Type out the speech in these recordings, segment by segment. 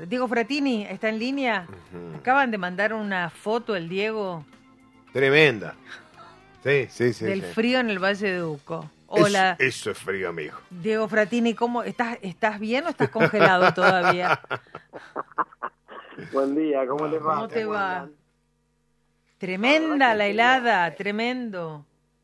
Diego Fratini está en línea. Acaban de mandar una foto el Diego. Tremenda. Sí. Del frío en el Valle de Uco. Hola. Eso es frío, amigo. Diego Fratini, ¿cómo estás bien o estás congelado todavía? Buen día, ¿cómo les va? ¿Cómo te va? Tremenda la helada, tremendo.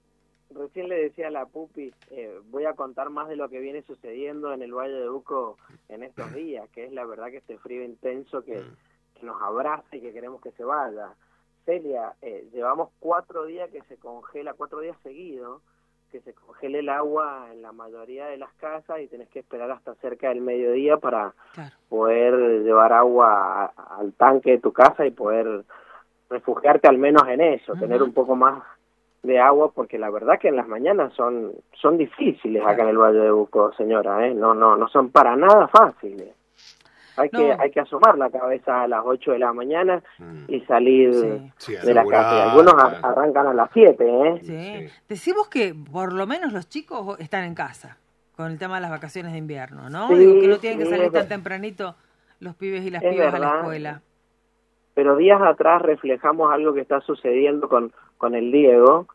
Recién le decía a la Pupi, voy a contar más de lo que viene sucediendo en el Valle de Uco en estos días, que es la verdad que este frío intenso que nos abraza y que queremos que se vaya. Celia, llevamos 4 días que se congela, 4 días seguidos, que se congela el agua en la mayoría de las casas y tenés que esperar hasta cerca del mediodía para poder llevar agua al tanque de tu casa y poder refugiarte al menos en eso, tener un poco más de agua, porque la verdad que en las mañanas son difíciles acá en el Valle de Uco, señora, no son para nada fáciles. Hay que asomar la cabeza a las 8 de la mañana y salir de la casa. Y algunos arrancan a las 7, Sí. Decimos que por lo menos los chicos están en casa con el tema de las vacaciones de invierno, ¿no? Sí, Digo que no tienen que salir tan tempranito los pibes y las pibas verdad, a la escuela. Pero días atrás reflejamos algo que está sucediendo con el Diego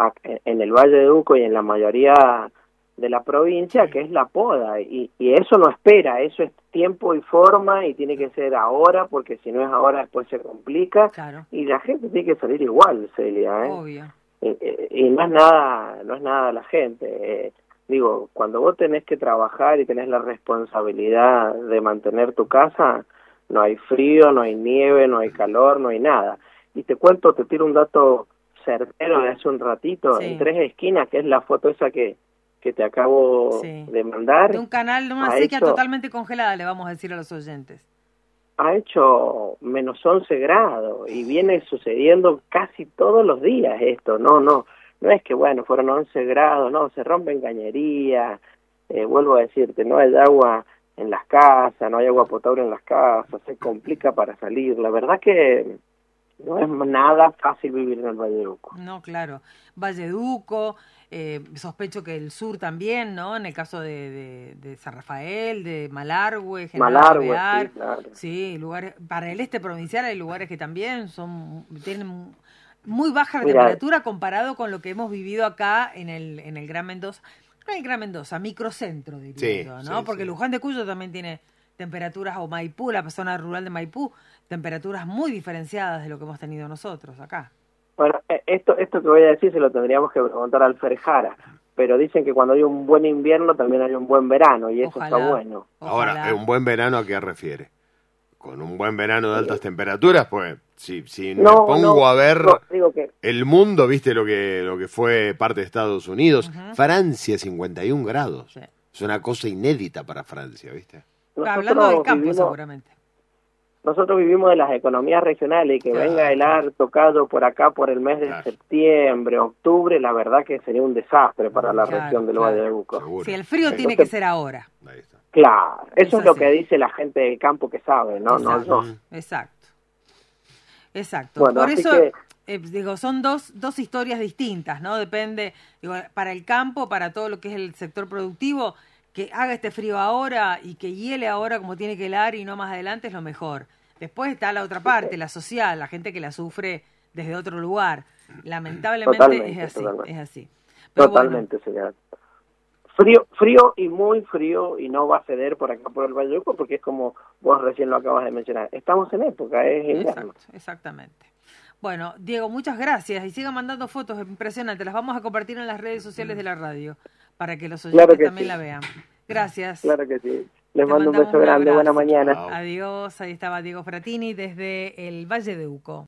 en el Valle de Uco y en la mayoría de la provincia, que es la poda, y eso no espera, eso es tiempo y forma, y tiene que ser ahora, porque si no es ahora después se complica, y la gente tiene que salir igual, Celia, Obvio. Y no es nada la gente, digo, cuando vos tenés que trabajar y tenés la responsabilidad de mantener tu casa, no hay frío, no hay nieve, no hay calor, no hay nada. Y te tiro un dato certero de hace un ratito, en 3 esquinas, que es la foto esa que te acabo de mandar. De un canal, de una sequía totalmente congelada, le vamos a decir a los oyentes. Ha hecho menos 11 grados y viene sucediendo casi todos los días esto. No es que, bueno, fueron 11 grados, no, se rompen cañerías, vuelvo a decirte, no hay agua en las casas, no hay agua potable en las casas, se complica para salir. La verdad que no es nada fácil vivir en el Valle de Uco. No, claro. Valle de Uco, sospecho que el sur también, ¿no? En el caso de San Rafael, de Malargüe, General Alvear. Sí, claro. Sí, lugares, para el este provincial hay lugares que también tienen muy baja temperatura comparado con lo que hemos vivido acá en el Gran Mendoza. No el Gran Mendoza, microcentro, diría yo, ¿no? Porque Luján de Cuyo también tiene temperaturas, o Maipú, la zona rural de Maipú, temperaturas muy diferenciadas de lo que hemos tenido nosotros acá. Bueno, esto que voy a decir se lo tendríamos que preguntar al Ferjara, pero dicen que cuando hay un buen invierno también hay un buen verano, y eso está bueno. Ahora, ¿un buen verano a qué refiere? Con un buen verano de altas temperaturas, pues, si me pongo a ver el mundo, viste lo que fue parte de Estados Unidos, Francia 51 grados, es una cosa inédita para Francia, viste. Hablando del campo, seguramente. Nosotros vivimos de las economías regionales y que venga el ar tocado por acá por el mes de septiembre, octubre, la verdad que sería un desastre para la región del Valle de Uco. Si el frío tiene que ser ahora. Ahí está. Claro, eso es lo que dice la gente del campo que sabe, ¿no? Exacto. Bueno, por eso, que son dos historias distintas, ¿no? Depende, para el campo, para todo lo que es el sector productivo, que haga este frío ahora y que hiele ahora como tiene que helar y no más adelante es lo mejor. Después está la otra parte, la social, la gente que la sufre desde otro lugar. Lamentablemente es así. Pero totalmente, señora. Frío y muy frío, y no va a ceder por acá por el Valle de Uco, porque es como vos recién lo acabas de mencionar. Estamos en época, es invierno. Exactamente. Bueno, Diego, muchas gracias, y sigan mandando fotos impresionantes. Las vamos a compartir en las redes sociales de la radio, para que los oyentes también la vean. Gracias. Claro que sí. Les mando un beso grande, buena mañana. Adiós, ahí estaba Diego Fratini desde el Valle de Uco.